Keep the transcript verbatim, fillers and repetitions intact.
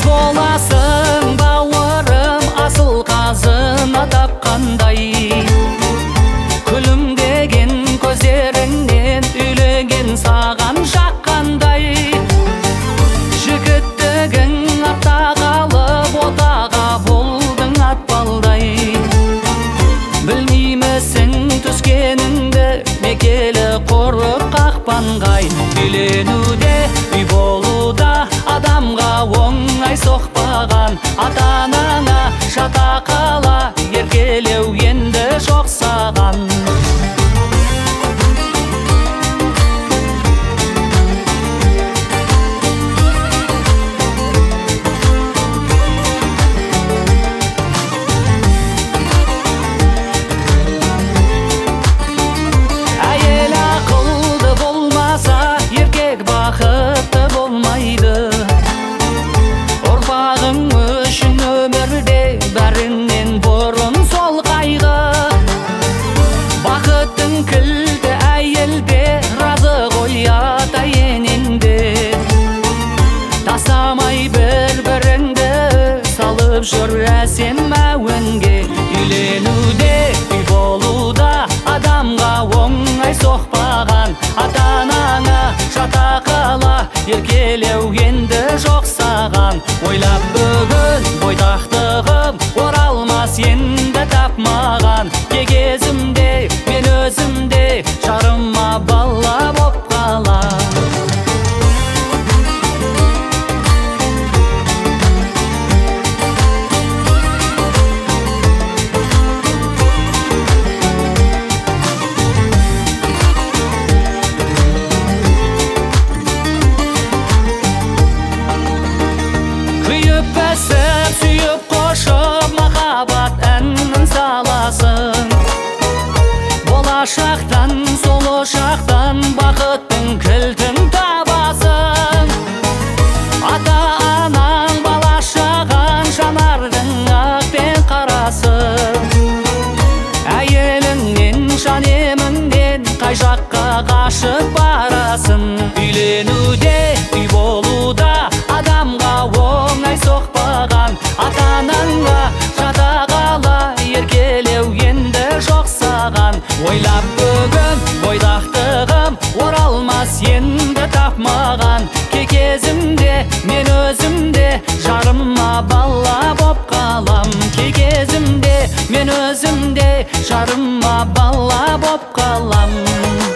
Кез боласың бауырым, асыл қазына тапқандай. Күлімдеген көздеріңнен үйлеген саған жаққандай. Жігіттігің артта қалып отаға болдың атпалдай. Білмеймісің түскеніңді мекелі қорып қақпанғай. Үйленуде үй болуда адамға оңай соқпаған. Ата-анаңа жата қала еркелеу енді жоқ саған. Әйел ақылды болмаса еркек бақытты болмайды. Ұрпағың үшін өмірде бәрінен бұрын сол қайғы. Бақыттың кілті әйелде, разы ғой ата енеңде. Тасамай бір-біріңді салып жүр әсем мәуінге. Үйленуде үй болуда адамға оңай соқпаған. Ата-анаңа жата қала еркелеу енді жоқ саған. Ойлап бүгін бойдақтығым оралмас енді тапмаған. Кезімде мен өзімде жарыма бала боп қалам. Күйіп бәсіп, сүйіп қошып махаббат әнін саласың. Болашақтан, сол шақтан бақыттың кілтін табасың. Ата-анаң балашаған жанардың ақ пен қарасы. Әйеліңнен, жанеміңнен қай жаққа қашып барасың. Үйленуде үй болуда адамға оңай соқпаған. Ата-анаңа жата қала еркелеу енді жоқ саған. Ойлап бүгін бойдақтығым оралмас енді тапмаған. Кезімде мен өзімде жарыма бала боп қалам. Кезімде мен өзімде жарыма бала боп қалам.